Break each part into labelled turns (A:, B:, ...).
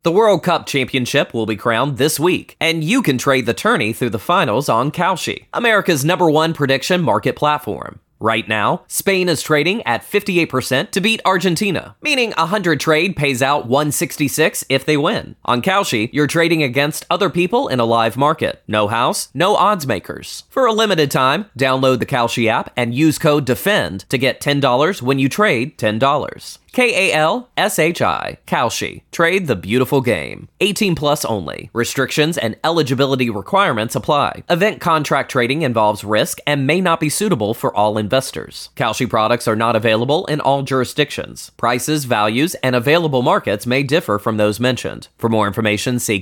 A: The World Cup Championship will be crowned this week, and you can trade the tourney through the finals on Kalshi, America's #1 prediction market platform. Right now, Spain is trading at 58% to beat Argentina, meaning 100 trade pays out 166 if they win. On Kalshi, you're trading against other people in a live market. No house, no odds makers. For a limited time, download the Kalshi app and use code DEFEND to get $10 when you trade $10. Kalshi. Kalshi. Trade the beautiful game. 18 plus only. Restrictions and eligibility requirements apply. Event contract trading involves risk and may not be suitable for all investors. Kalshi products are not available in all jurisdictions. Prices, values, and available markets may differ from those mentioned. For more information, see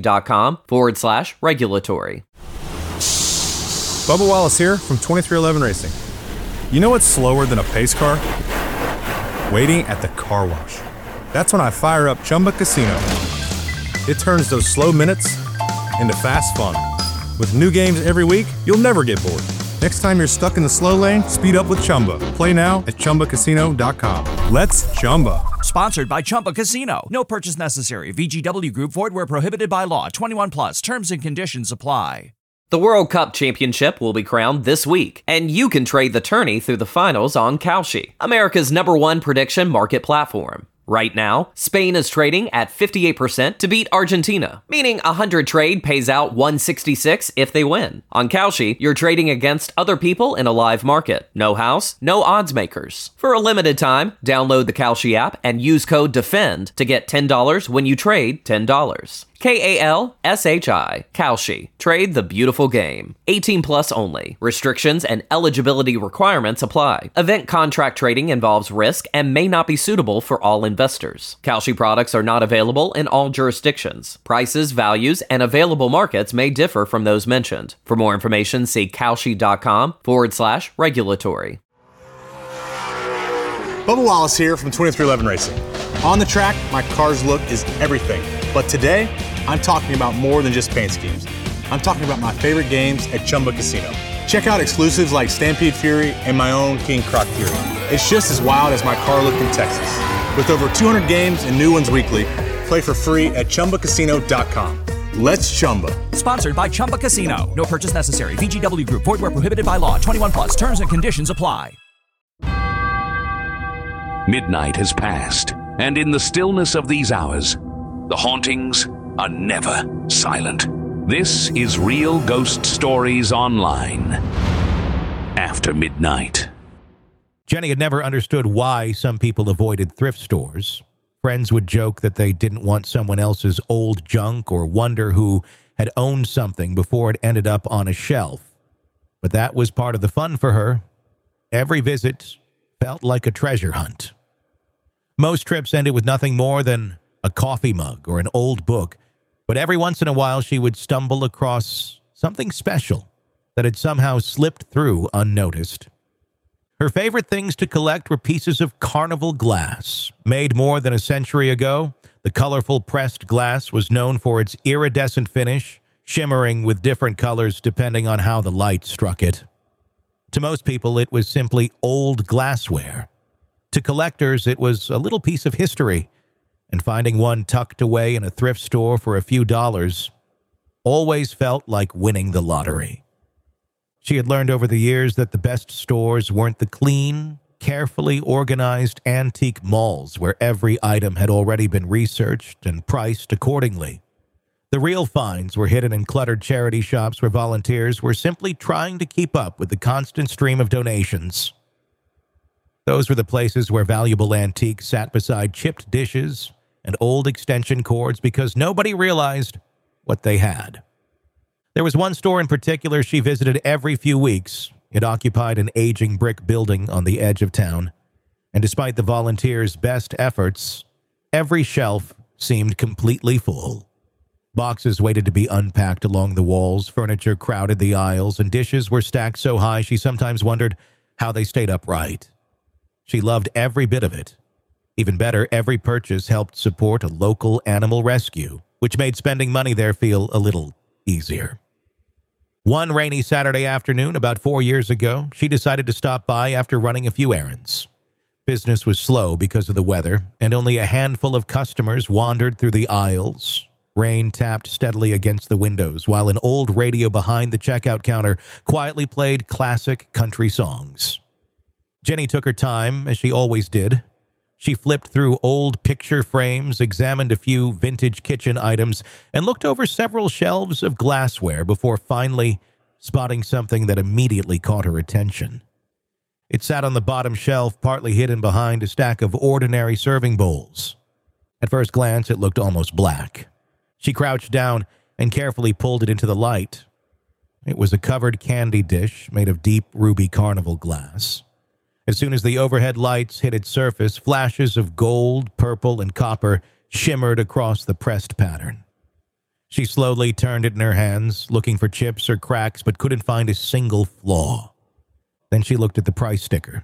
A: kalshi.com/regulatory.
B: Bubba Wallace here from 2311 Racing. You know what's slower than a pace car? Waiting at the car wash. That's when I fire up Chumba Casino. It turns those slow minutes into fast fun. With new games every week, you'll never get bored. Next time you're stuck in the slow lane, speed up with Chumba. Play now at ChumbaCasino.com. Let's Chumba.
C: Sponsored by Chumba Casino. No purchase necessary. VGW Group. Void where prohibited by law. 21 plus. Terms and conditions apply.
A: The World Cup Championship will be crowned this week, and you can trade the tourney through the finals on Kalshi, America's #1 prediction market platform. Right now, Spain is trading at 58% to beat Argentina, meaning 100 trade pays out 166 if they win. On Kalshi, you're trading against other people in a live market. No house, no odds makers. For a limited time, download the Kalshi app and use code DEFEND to get $10 when you trade $10. Kalshi. Kalshi. Trade the beautiful game. 18 plus only. Restrictions and eligibility requirements apply. Event contract trading involves risk and may not be suitable for all investors. Kalshi products are not available in all jurisdictions. Prices, values, and available markets may differ from those mentioned. For more information, see kalshi.com/regulatory.
B: Bubba Wallace here from 2311 Racing. On the track, my car's look is everything. But today, I'm talking about more than just paint schemes. I'm talking about my favorite games at Chumba Casino. Check out exclusives like Stampede Fury and my own King Croc Fury. It's just as wild as my car looked in Texas. With over 200 games and new ones weekly, play for free at ChumbaCasino.com. Let's Chumba.
C: Sponsored by Chumba Casino. No purchase necessary. VGW Group. Void where prohibited by law. 21 plus. Terms and conditions apply.
D: Midnight has passed, and in the stillness of these hours, the hauntings are never silent. This is Real Ghost Stories Online. After midnight.
E: Jenny had never understood why some people avoided thrift stores. Friends would joke that they didn't want someone else's old junk or wonder who had owned something before it ended up on a shelf. But that was part of the fun for her. Every visit felt like a treasure hunt. Most trips ended with nothing more than a coffee mug or an old book, but every once in a while she would stumble across something special that had somehow slipped through unnoticed. Her favorite things to collect were pieces of carnival glass. Made more than a century ago, the colorful pressed glass was known for its iridescent finish, shimmering with different colors depending on how the light struck it. To most people, it was simply old glassware. To collectors, it was a little piece of history, and finding one tucked away in a thrift store for a few dollars always felt like winning the lottery. She had learned over the years that the best stores weren't the clean, carefully organized antique malls where every item had already been researched and priced accordingly. The real finds were hidden in cluttered charity shops where volunteers were simply trying to keep up with the constant stream of donations. Those were the places where valuable antiques sat beside chipped dishes and old extension cords because nobody realized what they had. There was one store in particular she visited every few weeks. It occupied an aging brick building on the edge of town, and despite the volunteers' best efforts, every shelf seemed completely full. Boxes waited to be unpacked along the walls, furniture crowded the aisles, and dishes were stacked so high she sometimes wondered how they stayed upright. She loved every bit of it. Even better, every purchase helped support a local animal rescue, which made spending money there feel a little easier. One rainy Saturday afternoon, about 4 years ago, she decided to stop by after running a few errands. Business was slow because of the weather, and only a handful of customers wandered through the aisles. Rain tapped steadily against the windows, while an old radio behind the checkout counter quietly played classic country songs. Jenny took her time, as she always did. She flipped through old picture frames, examined a few vintage kitchen items, and looked over several shelves of glassware before finally spotting something that immediately caught her attention. It sat on the bottom shelf, partly hidden behind a stack of ordinary serving bowls. At first glance, it looked almost black. She crouched down and carefully pulled it into the light. It was a covered candy dish made of deep ruby carnival glass. As soon as the overhead lights hit its surface, flashes of gold, purple, and copper shimmered across the pressed pattern. She slowly turned it in her hands, looking for chips or cracks, but couldn't find a single flaw. Then she looked at the price sticker.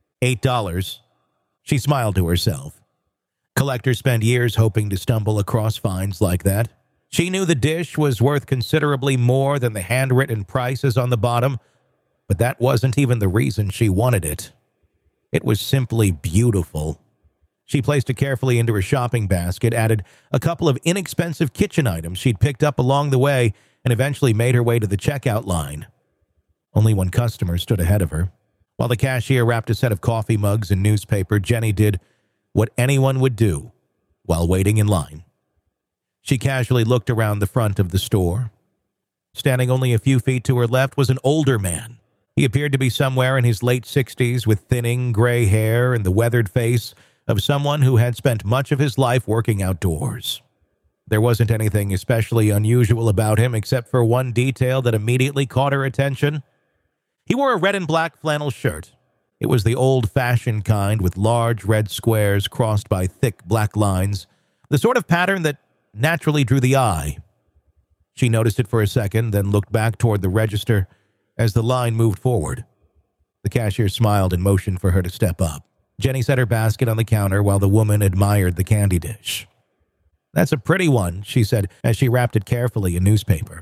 E: $8. She smiled to herself. Collectors spend years hoping to stumble across finds like that. She knew the dish was worth considerably more than the handwritten prices on the bottom, but that wasn't even the reason she wanted it. It was simply beautiful. She placed it carefully into her shopping basket, added a couple of inexpensive kitchen items she'd picked up along the way, and eventually made her way to the checkout line. Only one customer stood ahead of her. While the cashier wrapped a set of coffee mugs and newspaper, Jenny did what anyone would do while waiting in line. She casually looked around the front of the store. Standing only a few feet to her left was an older man. He appeared to be somewhere in his late 60s with thinning gray hair and the weathered face of someone who had spent much of his life working outdoors. There wasn't anything especially unusual about him except for one detail that immediately caught her attention. He wore a red and black flannel shirt. It was the old-fashioned kind with large red squares crossed by thick black lines, the sort of pattern that naturally drew the eye. She noticed it for a second, then looked back toward the register as the line moved forward. The cashier smiled and motioned for her to step up. Jenny set her basket on the counter while the woman admired the candy dish. "That's a pretty one," she said as she wrapped it carefully in newspaper.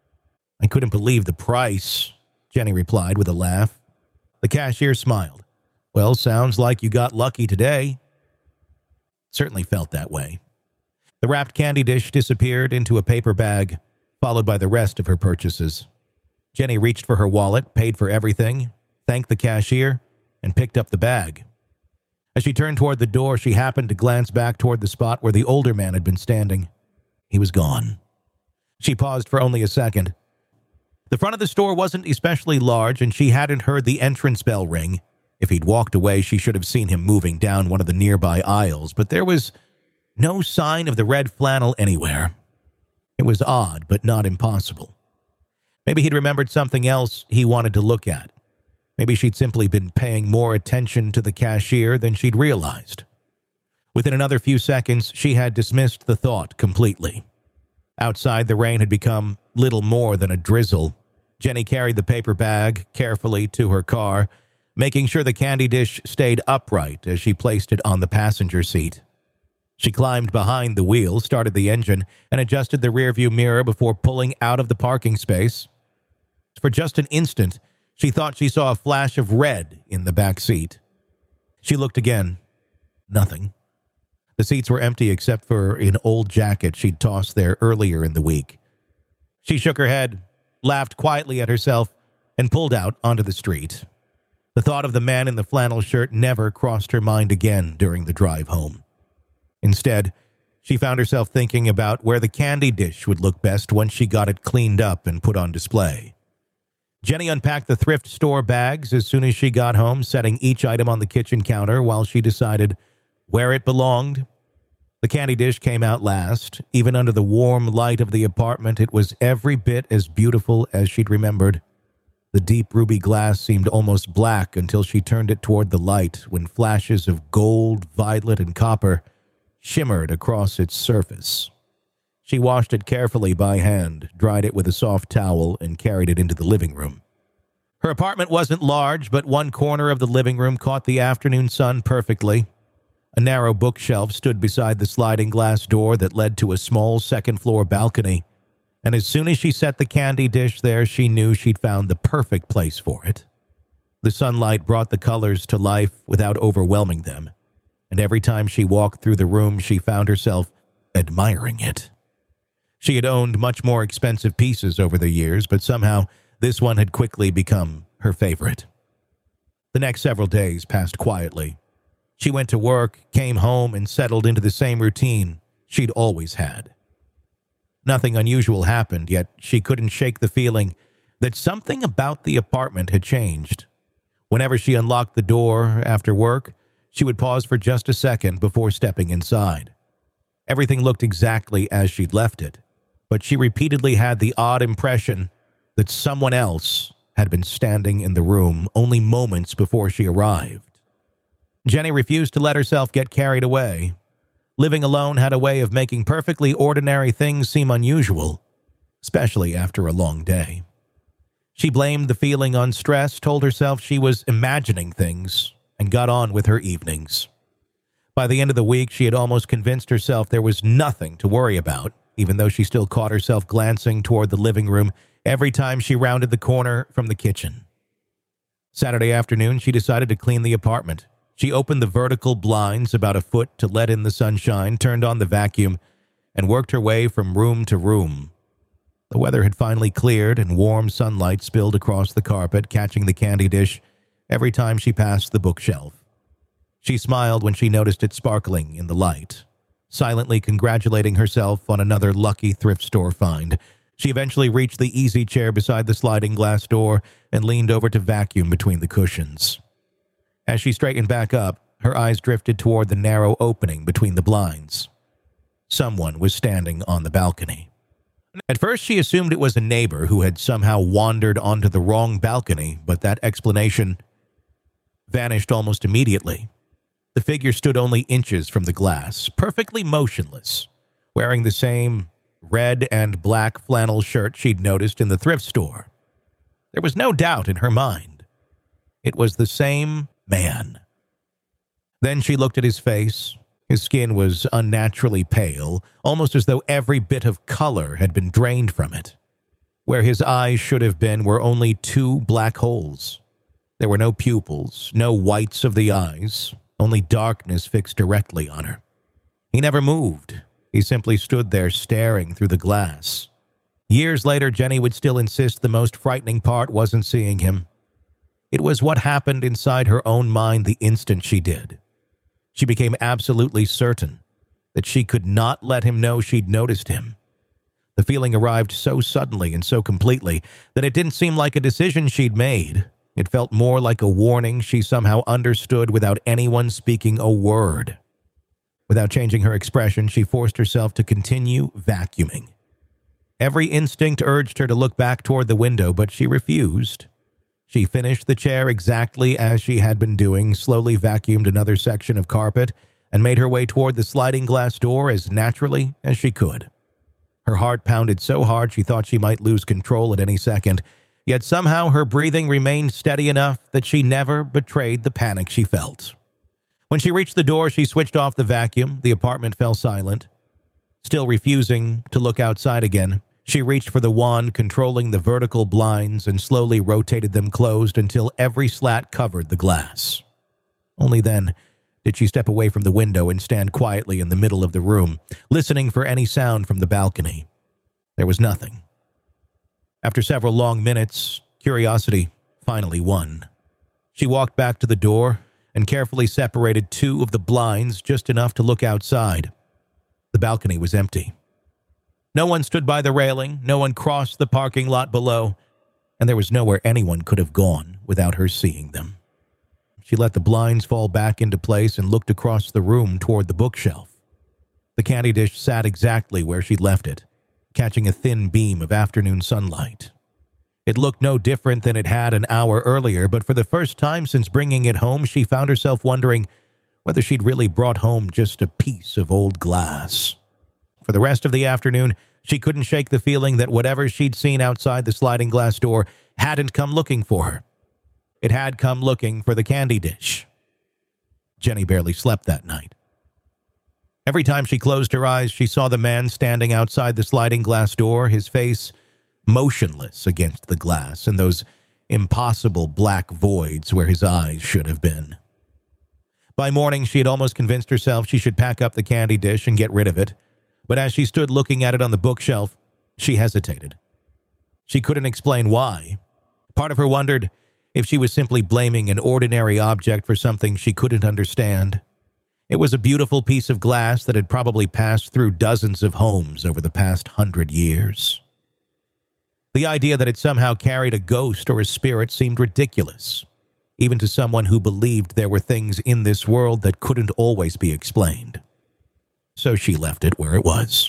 E: "I couldn't believe the price," Jenny replied with a laugh. The cashier smiled. "Well, sounds like you got lucky today." Certainly felt that way. The wrapped candy dish disappeared into a paper bag, followed by the rest of her purchases. Jenny reached for her wallet, paid for everything, thanked the cashier, and picked up the bag. As she turned toward the door, she happened to glance back toward the spot where the older man had been standing. He was gone. She paused for only a second. The front of the store wasn't especially large, and she hadn't heard the entrance bell ring. If he'd walked away, she should have seen him moving down one of the nearby aisles, but there was no sign of the red flannel anywhere. It was odd, but not impossible. Maybe he'd remembered something else he wanted to look at. Maybe she'd simply been paying more attention to the cashier than she'd realized. Within another few seconds, she had dismissed the thought completely. Outside, the rain had become little more than a drizzle. Jenny carried the paper bag carefully to her car, making sure the candy dish stayed upright as she placed it on the passenger seat. She climbed behind the wheel, started the engine, and adjusted the rearview mirror before pulling out of the parking space. For just an instant, she thought she saw a flash of red in the back seat. She looked again. Nothing. The seats were empty except for an old jacket she'd tossed there earlier in the week. She shook her head, laughed quietly at herself, and pulled out onto the street. The thought of the man in the flannel shirt never crossed her mind again during the drive home. Instead, she found herself thinking about where the candy dish would look best once she got it cleaned up and put on display. Jenny unpacked the thrift store bags as soon as she got home, setting each item on the kitchen counter while she decided where it belonged. The candy dish came out last. Even under the warm light of the apartment, it was every bit as beautiful as she'd remembered. The deep ruby glass seemed almost black until she turned it toward the light, when flashes of gold, violet, and copper shimmered across its surface. She washed it carefully by hand, dried it with a soft towel, and carried it into the living room. Her apartment wasn't large, but one corner of the living room caught the afternoon sun perfectly. A narrow bookshelf stood beside the sliding glass door that led to a small second-floor balcony, and as soon as she set the candy dish there, she knew she'd found the perfect place for it. The sunlight brought the colors to life without overwhelming them, and every time she walked through the room, she found herself admiring it. She had owned much more expensive pieces over the years, but somehow this one had quickly become her favorite. The next several days passed quietly. She went to work, came home, and settled into the same routine she'd always had. Nothing unusual happened, yet she couldn't shake the feeling that something about the apartment had changed. Whenever she unlocked the door after work, she would pause for just a second before stepping inside. Everything looked exactly as she'd left it, but she repeatedly had the odd impression that someone else had been standing in the room only moments before she arrived. Jenny refused to let herself get carried away. Living alone had a way of making perfectly ordinary things seem unusual, especially after a long day. She blamed the feeling on stress, told herself she was imagining things, and got on with her evenings. By the end of the week, she had almost convinced herself there was nothing to worry about, even though she still caught herself glancing toward the living room every time she rounded the corner from the kitchen. Saturday afternoon, she decided to clean the apartment. She opened the vertical blinds about a foot to let in the sunshine, turned on the vacuum, and worked her way from room to room. The weather had finally cleared, and warm sunlight spilled across the carpet, catching the candy dish every time she passed the bookshelf. She smiled when she noticed it sparkling in the light, silently congratulating herself on another lucky thrift store find. She eventually reached the easy chair beside the sliding glass door and leaned over to vacuum between the cushions. As she straightened back up, her eyes drifted toward the narrow opening between the blinds. Someone was standing on the balcony. At first, she assumed it was a neighbor who had somehow wandered onto the wrong balcony, but that explanation vanished almost immediately. The figure stood only inches from the glass, perfectly motionless, wearing the same red and black flannel shirt she'd noticed in the thrift store. There was no doubt in her mind. It was the same man. Then she looked at his face. His skin was unnaturally pale, almost as though every bit of color had been drained from it. Where his eyes should have been were only two black holes. There were no pupils, no whites of the eyes, only darkness fixed directly on her. He never moved. He simply stood there staring through the glass. Years later, Jenny would still insist the most frightening part wasn't seeing him. It was what happened inside her own mind the instant she did. She became absolutely certain that she could not let him know she'd noticed him. The feeling arrived so suddenly and so completely that it didn't seem like a decision she'd made. It felt more like a warning she somehow understood without anyone speaking a word. Without changing her expression, she forced herself to continue vacuuming. Every instinct urged her to look back toward the window, but she refused. She finished the chair exactly as she had been doing, slowly vacuumed another section of carpet, and made her way toward the sliding glass door as naturally as she could. Her heart pounded so hard she thought she might lose control at any second, yet somehow her breathing remained steady enough that she never betrayed the panic she felt. When she reached the door, she switched off the vacuum. The apartment fell silent. Still refusing to look outside again, she reached for the wand controlling the vertical blinds and slowly rotated them closed until every slat covered the glass. Only then did she step away from the window and stand quietly in the middle of the room, listening for any sound from the balcony. There was nothing. After several long minutes, curiosity finally won. She walked back to the door and carefully separated two of the blinds just enough to look outside. The balcony was empty. No one stood by the railing, no one crossed the parking lot below, and there was nowhere anyone could have gone without her seeing them. She let the blinds fall back into place and looked across the room toward the bookshelf. The candy dish sat exactly where she'd left it, catching a thin beam of afternoon sunlight. It looked no different than it had an hour earlier, but for the first time since bringing it home, she found herself wondering whether she'd really brought home just a piece of old glass. For the rest of the afternoon, she couldn't shake the feeling that whatever she'd seen outside the sliding glass door hadn't come looking for her. It had come looking for the candy dish. Jenny barely slept that night. Every time she closed her eyes, she saw the man standing outside the sliding glass door, his face motionless against the glass, and those impossible black voids where his eyes should have been. By morning, she had almost convinced herself she should pack up the candy dish and get rid of it, but as she stood looking at it on the bookshelf, she hesitated. She couldn't explain why. Part of her wondered if she was simply blaming an ordinary object for something she couldn't understand. It was a beautiful piece of glass that had probably passed through dozens of homes over the past 100 years. The idea that it somehow carried a ghost or a spirit seemed ridiculous, even to someone who believed there were things in this world that couldn't always be explained. So she left it where it was.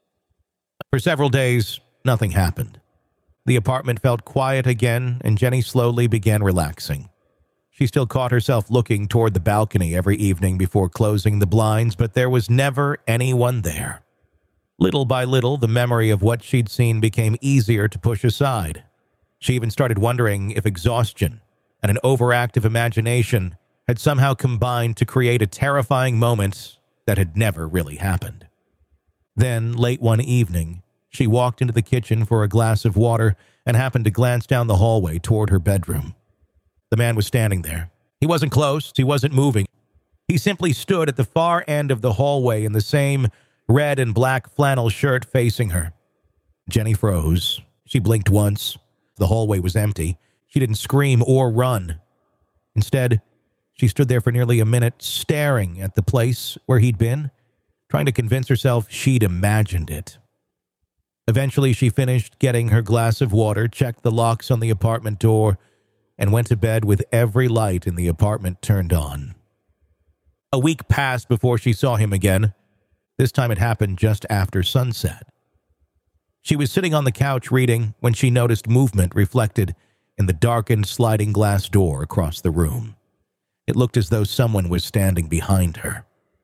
E: For several days, nothing happened. The apartment felt quiet again, and Jenny slowly began relaxing. She still caught herself looking toward the balcony every evening before closing the blinds, but there was never anyone there. Little by little, the memory of what she'd seen became easier to push aside. She even started wondering if exhaustion and an overactive imagination had somehow combined to create a terrifying moment that had never really happened. Then, late one evening, she walked into the kitchen for a glass of water and happened to glance down the hallway toward her bedroom. The man was standing there. He wasn't close. He wasn't moving. He simply stood at the far end of the hallway in the same red and black flannel shirt facing her. Jenny froze. She blinked once. The hallway was empty. She didn't scream or run. Instead, she stood there for nearly a minute, staring at the place where he'd been, trying to convince herself she'd imagined it. Eventually, she finished getting her glass of water, checked the locks on the apartment door, and went to bed with every light in the apartment turned on. A week passed before she saw him again. This time it happened just after sunset. She was sitting on the couch reading when she noticed movement reflected in the darkened sliding glass door across the room. It looked as though someone was standing behind her.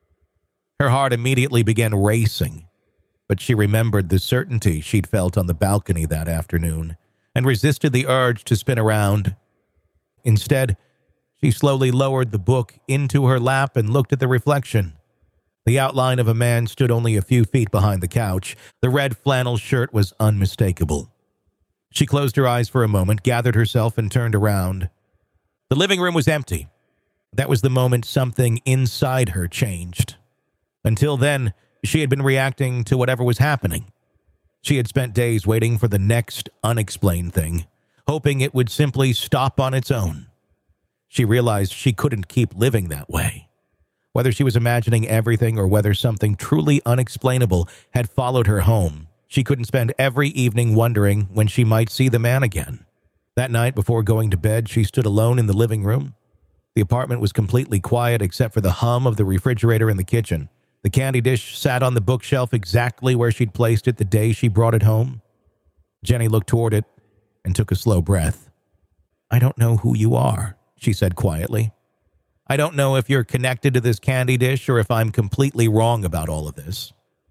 E: Her heart immediately began racing, but she remembered the certainty she'd felt on the balcony that afternoon and resisted the urge to spin around. Instead, she slowly lowered the book into her lap and looked at the reflection. The outline of a man stood only a few feet behind the couch. The red flannel shirt was unmistakable. She closed her eyes for a moment, gathered herself, and turned around. The living room was empty. That was the moment something inside her changed. Until then, she had been reacting to whatever was happening. She had spent days waiting for the next unexplained thing, hoping it would simply stop on its own. She realized she couldn't keep living that way. Whether she was imagining everything or whether something truly unexplainable had followed her home, she couldn't spend every evening wondering when she might see the man again. That night, before going to bed, she stood alone in the living room. The apartment was completely quiet except for the hum of the refrigerator in the kitchen. The candy dish sat on the bookshelf exactly where she'd placed it the day she brought it home. Jenny looked toward it and took a slow breath. "I don't know who you are," she said quietly. "I don't know if you're connected to this candy dish or if I'm completely wrong about all of this."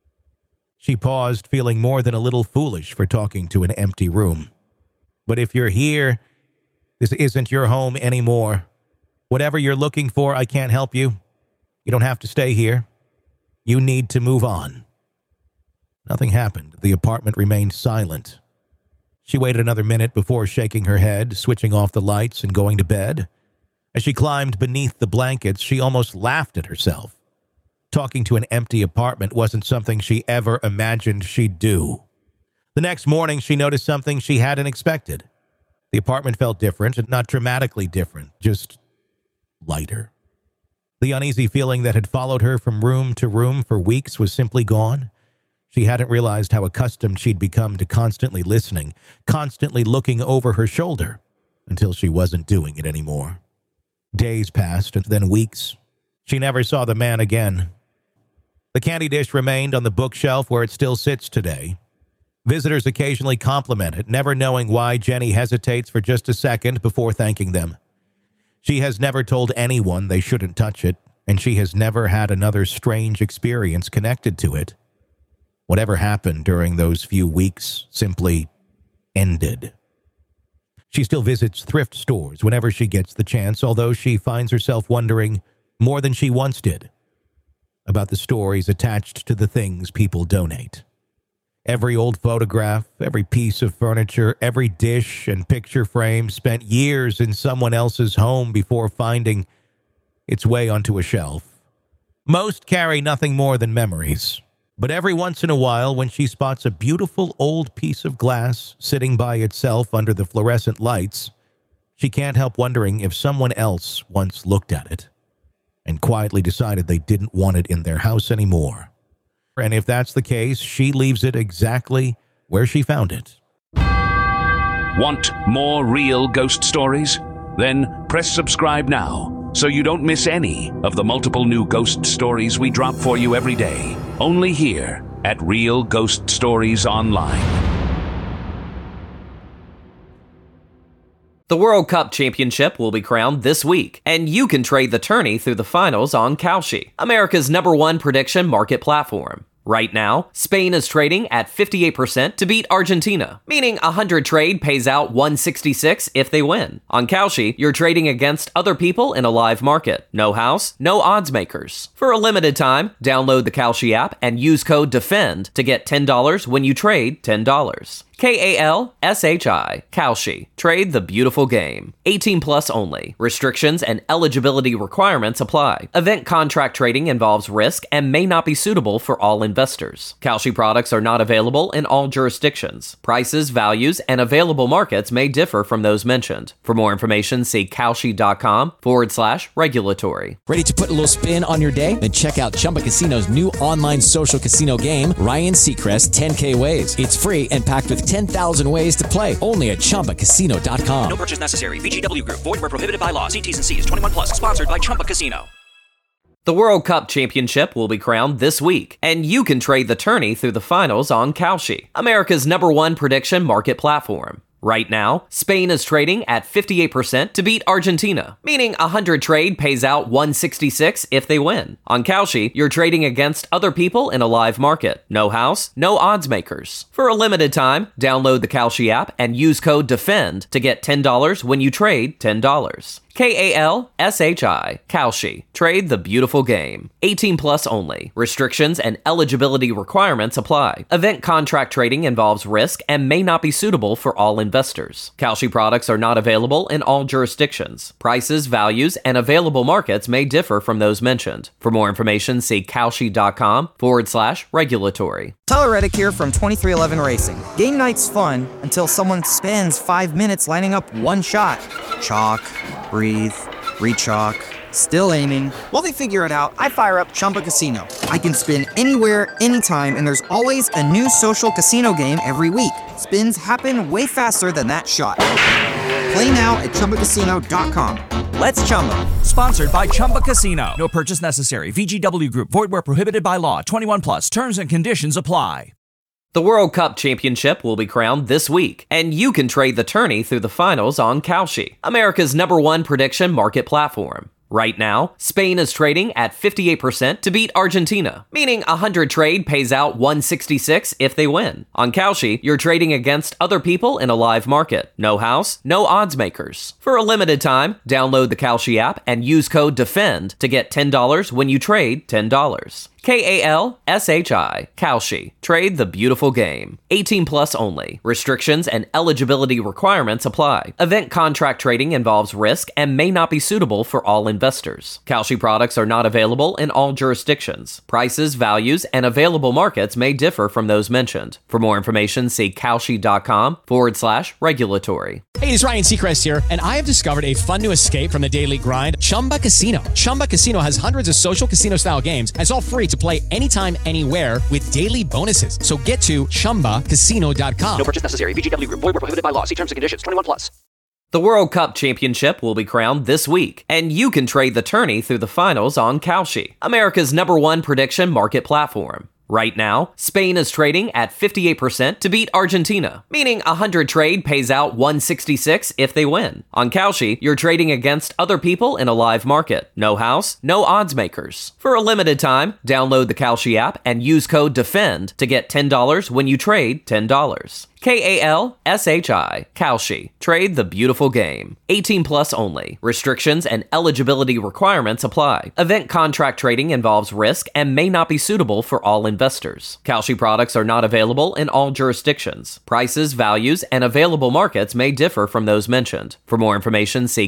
E: She paused, feeling more than a little foolish for talking to an empty room. "But if you're here, this isn't your home anymore. Whatever you're looking for, I can't help you. You don't have to stay here. You need to move on." Nothing happened. The apartment remained silent. She waited another minute before shaking her head, switching off the lights, and going to bed. As she climbed beneath the blankets, she almost laughed at herself. Talking to an empty apartment wasn't something she ever imagined she'd do. The next morning, she noticed something she hadn't expected. The apartment felt different, not dramatically different, just lighter. The uneasy feeling that had followed her from room to room for weeks was simply gone. She hadn't realized how accustomed she'd become to constantly listening, constantly looking over her shoulder, until she wasn't doing it anymore. Days passed, and then weeks. She never saw the man again. The candy dish remained on the bookshelf where it still sits today. Visitors occasionally compliment it, never knowing why Jenny hesitates for just a second before thanking them. She has never told anyone they shouldn't touch it, and she has never had another strange experience connected to it. Whatever happened during those few weeks simply ended. She still visits thrift stores whenever she gets the chance, although she finds herself wondering more than she once did about the stories attached to the things people donate. Every old photograph, every piece of furniture, every dish and picture frame spent years in someone else's home before finding its way onto a shelf. Most carry nothing more than memories. But every once in a while, when she spots a beautiful old piece of glass sitting by itself under the fluorescent lights, she can't help wondering if someone else once looked at it and quietly decided they didn't want it in their house anymore. And if that's the case, she leaves it exactly where she found it.
D: Want more real ghost stories? Then press subscribe now so you don't miss any of the multiple new ghost stories we drop for you every day. Only here at Real Ghost Stories Online.
A: The World Cup Championship will be crowned this week, and you can trade the tourney through the finals on Kalshi, America's #1 prediction market platform. Right now, Spain is trading at 58% to beat Argentina, meaning 100 trade pays out 166 if they win. On Kalshi, you're trading against other people in a live market. No house, no odds makers. For a limited time, download the Kalshi app and use code DEFEND to get $10 when you trade $10. Kalshi, Kalshi. Trade the beautiful game. 18 plus only. Restrictions and eligibility requirements apply. Event contract trading involves risk and may not be suitable for all investors. Kalshi products are not available in all jurisdictions. Prices, values, and available markets may differ from those mentioned. For more information, see Kalshi.com/regulatory.
F: Ready to put a little spin on your day? Then check out Chumba Casino's new online social casino game, Ryan Seacrest 10K Ways. It's free and packed with 10,000 ways to play, only at ChumbaCasino.com.
G: No purchase necessary. VGW Group. Void where prohibited by law. See T's and C's. 21 plus. Sponsored by Chumba Casino.
A: The World Cup Championship will be crowned this week, and you can trade the tourney through the finals on Kalshi, America's #1 prediction market platform. Right now, Spain is trading at 58% to beat Argentina, meaning 100 trade pays out 166 if they win. On Kalshi, you're trading against other people in a live market. No house, no odds makers. For a limited time, download the Kalshi app and use code DEFEND to get $10 when you trade $10. Kalshi, Kalshi. Trade the beautiful game. 18 plus only. Restrictions and eligibility requirements apply. Event contract trading involves risk and may not be suitable for all investors. Kalshi products are not available in all jurisdictions. Prices, values, and available markets may differ from those mentioned. For more information, see Kalshi.com/regulatory.
H: Tyler Reddick here from 2311 Racing. Game night's fun until someone spends 5 minutes lining up one shot. Chalk, breathe, re-chalk, still aiming. While they figure it out, I fire up Chumba Casino. I can spin anywhere, anytime, and there's always a new social casino game every week. Spins happen way faster than that shot. Play now at ChumbaCasino.com. Let's Chumba.
C: Sponsored by Chumba Casino. No purchase necessary. VGW Group. Void where prohibited by law. 21 plus. Terms and conditions apply.
A: The World Cup Championship will be crowned this week, and you can trade the tourney through the finals on Kalshi, America's #1 prediction market platform. Right now, Spain is trading at 58% to beat Argentina, meaning 100 trade pays out 166 if they win. On Kalshi, you're trading against other people in a live market. No house, no odds makers. For a limited time, download the Kalshi app and use code DEFEND to get $10 when you trade $10. Kalshi, Kalshi. Trade the beautiful game. 18 plus only. Restrictions and eligibility requirements apply. Event contract trading involves risk and may not be suitable for all investors. Kalshi products are not available in all jurisdictions. Prices, values, and available markets may differ from those mentioned. For more information, see Kalshi.com/regulatory.
F: Hey, it's Ryan Seacrest here, and I have discovered a fun new escape from the daily grind, Chumba Casino. Chumba Casino has hundreds of social casino-style games, and it's all free to play anytime, anywhere with daily bonuses. So get to ChumbaCasino.com.
G: No purchase necessary. VGW Group. Void where prohibited by law. See terms and conditions. 21 plus.
A: The World Cup Championship will be crowned this week, and you can trade the tourney through the finals on Kalshi, America's #1 prediction market platform. Right now, Spain is trading at 58% to beat Argentina, meaning 100 trade pays out 166 if they win. On Kalshi, you're trading against other people in a live market. No house, no odds makers. For a limited time, download the Kalshi app and use code DEFEND to get $10 when you trade $10. Kalshi. Kalshi. Trade the beautiful game. 18 plus only. Restrictions and eligibility requirements apply. Event contract trading involves risk and may not be suitable for all investors. Kalshi products are not available in all jurisdictions. Prices, values, and available markets may differ from those mentioned. For more information, see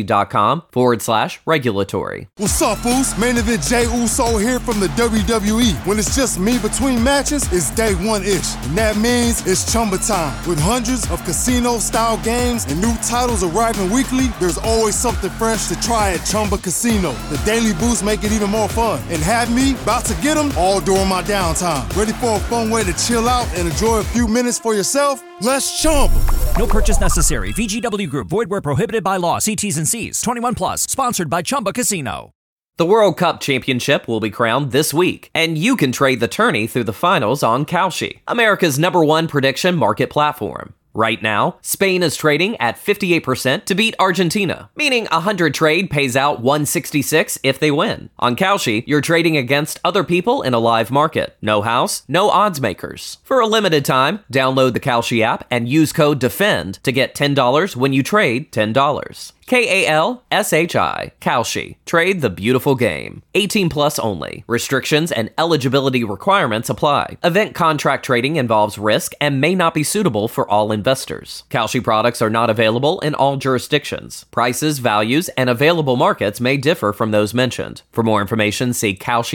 A: Kalshi.com/regulatory.
I: What's up, Uso? Main event Jey Uso here from the WWE. When it's just me between matches, it's day one-ish. And that means it's Chumba time. With hundreds of casino-style games and new titles arriving weekly, there's always something fresh to try at Chumba Casino. The daily boosts make it even more fun. And have me about to get them all during my downtime. Ready for a fun way to chill out and enjoy a few minutes for yourself? Let's Chumba.
C: No purchase necessary. VGW Group. Void where prohibited by law. See T's and C's. 21 plus. Sponsored by Chumba Casino.
A: The World Cup Championship will be crowned this week, and you can trade the tourney through the finals on Kalshi, America's #1 prediction market platform. Right now, Spain is trading at 58% to beat Argentina, meaning 100 trade pays out 166 if they win. On Kalshi, you're trading against other people in a live market. No house, no odds makers. For a limited time, download the Kalshi app and use code DEFEND to get $10 when you trade $10. Kalshi. Kalshi. Trade the beautiful game. 18 plus only. Restrictions and eligibility requirements apply. Event contract trading involves risk and may not be suitable for all investors. Kalshi products are not available in all jurisdictions. Prices, values, and available markets may differ from those mentioned. For more information, see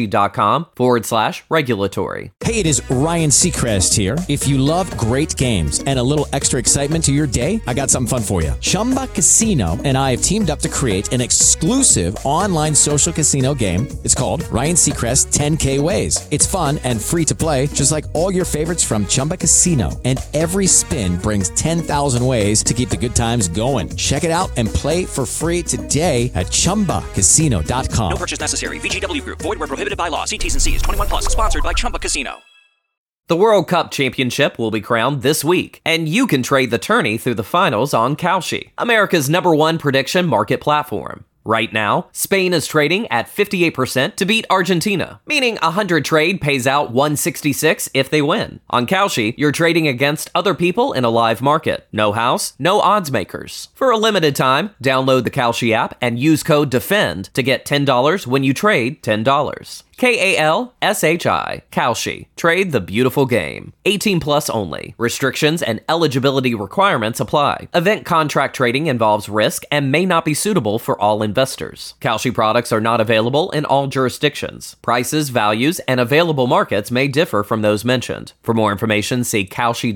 A: Kalshi.com/regulatory.
F: Hey, it is Ryan Seacrest here. If you love great games and a little extra excitement to your day, I got something fun for you. Chumba Casino and I have teamed up to create an exclusive online social casino game. It's called Ryan Seacrest 10K Ways. It's fun and free to play, just like all your favorites from Chumba Casino. And every spin brings 10,000 ways to keep the good times going. Check it out and play for free today at ChumbaCasino.com.
G: No purchase necessary. VGW Group. Void where prohibited by law. See T's and C's. 21 plus. Sponsored by Chumba Casino.
A: The World Cup Championship will be crowned this week, and you can trade the tourney through the finals on Kalshi, America's #1 prediction market platform. Right now, Spain is trading at 58% to beat Argentina, meaning 100 trade pays out 166 if they win. On Kalshi, you're trading against other people in a live market. No house, no odds makers. For a limited time, download the Kalshi app and use code DEFEND to get $10 when you trade $10. Kalshi. Kalshi. Trade the beautiful game. 18 plus only. Restrictions and eligibility requirements apply. Event contract trading involves risk and may not be suitable for all investors. Kalshi products are not available in all jurisdictions. Prices, values, and available markets may differ from those mentioned. For more information, see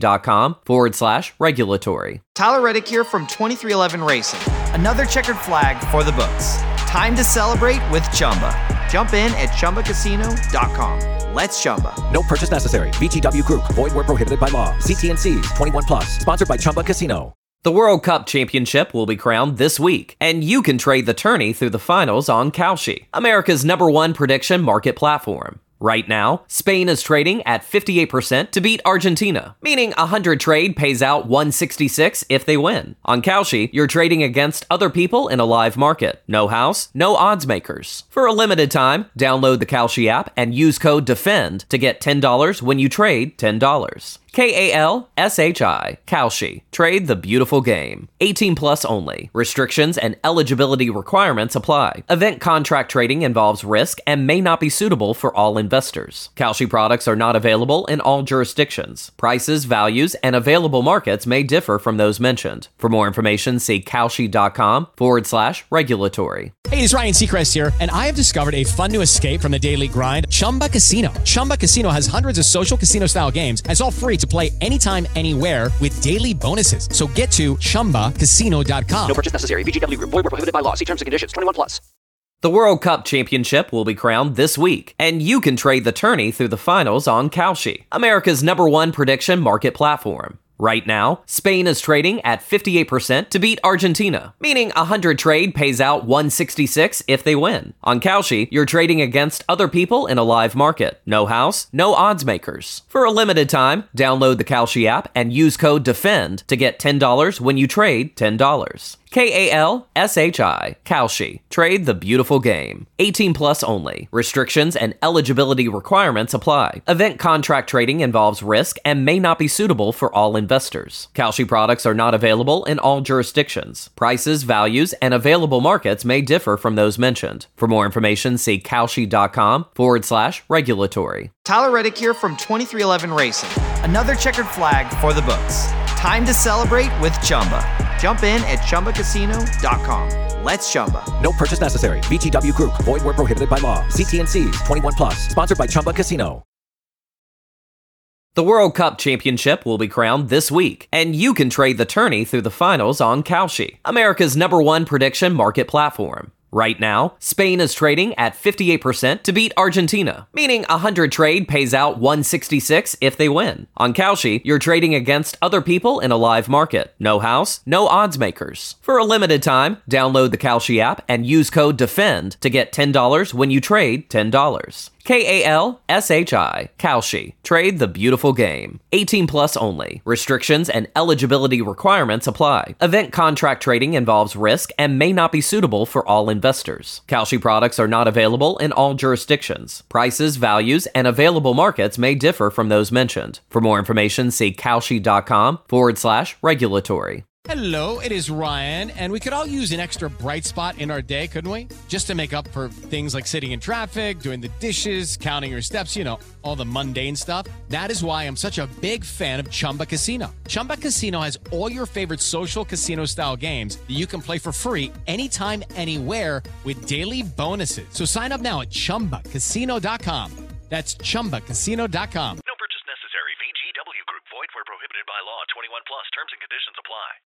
A: Kalshi.com/regulatory.
H: Tyler Reddick here from 2311 Racing. Another checkered flag for the books. Time to celebrate with Chumba. Jump in at ChumbaCasino.com. Let's Chumba.
J: No purchase necessary. VGW Group. Void where prohibited by law. See T's and C's. 21 plus. Sponsored by Chumba Casino.
A: The World Cup Championship will be crowned this week, and you can trade the tourney through the finals on Kalshi, America's #1 prediction market platform. Right now, Spain is trading at 58% to beat Argentina, meaning 100 trade pays out 166 if they win. On Kalshi, you're trading against other people in a live market. No house, no odds makers. For a limited time, download the Kalshi app and use code DEFEND to get $10 when you trade $10. Kalshi. Kalshi. Trade the beautiful game. 18 plus only. Restrictions and eligibility requirements apply. Event contract trading involves risk and may not be suitable for all investors. Kalshi products are not available in all jurisdictions. Prices, values, and available markets may differ from those mentioned. For more information, see Kalshi.com/regulatory.
F: Hey, it's Ryan Seacrest here, and I have discovered a fun new escape from the daily grind, Chumba Casino. Chumba Casino has hundreds of social casino-style games, and it's all free to play anytime, anywhere with daily bonuses. So get to ChumbaCasino.com.
G: No purchase necessary. VGW Group. Void where prohibited by law. See terms and conditions. 21 plus.
A: The World Cup Championship will be crowned this week, and you can trade the tourney through the finals on Kalshi, America's #1 prediction market platform. Right now, Spain is trading at 58% to beat Argentina, meaning 100 trade pays out 166 if they win. On Kalshi, you're trading against other people in a live market. No house, no odds makers. For a limited time, download the Kalshi app and use code DEFEND to get $10 when you trade $10. Kalshi. Kalshi. Trade the beautiful game. 18 plus only. Restrictions and eligibility requirements apply. Event contract trading involves risk and may not be suitable for all investors. Kalshi products are not available in all jurisdictions. Prices, values, and available markets may differ from those mentioned. For more information, see Kalshi.com/regulatory.
H: Tyler Reddick here from 2311 Racing. Another checkered flag for the books. Time to celebrate with Chumba. Jump in at ChumbaCasino.com. Let's Chumba.
J: No purchase necessary. VGW Group. Void where prohibited by law. See T&Cs. 21 plus. Sponsored by Chumba Casino.
A: The World Cup Championship will be crowned this week, and you can trade the tourney through the finals on Kalshi, America's #1 prediction market platform. Right now, Spain is trading at 58% to beat Argentina, meaning 100 trade pays out 166 if they win. On Kalshi, you're trading against other people in a live market. No house, no odds makers. For a limited time, download the Kalshi app and use code DEFEND to get $10 when you trade $10. Kalshi. Kalshi. Trade the beautiful game. 18 plus only. Restrictions and eligibility requirements apply. Event contract trading involves risk and may not be suitable for all investors. Kalshi products are not available in all jurisdictions. Prices, values, and available markets may differ from those mentioned. For more information, see Kalshi.com/regulatory.
F: Hello, it is Ryan, and we could all use an extra bright spot in our day, couldn't we? Just to make up for things like sitting in traffic, doing the dishes, counting your steps, all the mundane stuff. That is why I'm such a big fan of Chumba Casino. Chumba Casino has all your favorite social casino-style games that you can play for free anytime, anywhere with daily bonuses. So sign up now at ChumbaCasino.com. That's ChumbaCasino.com.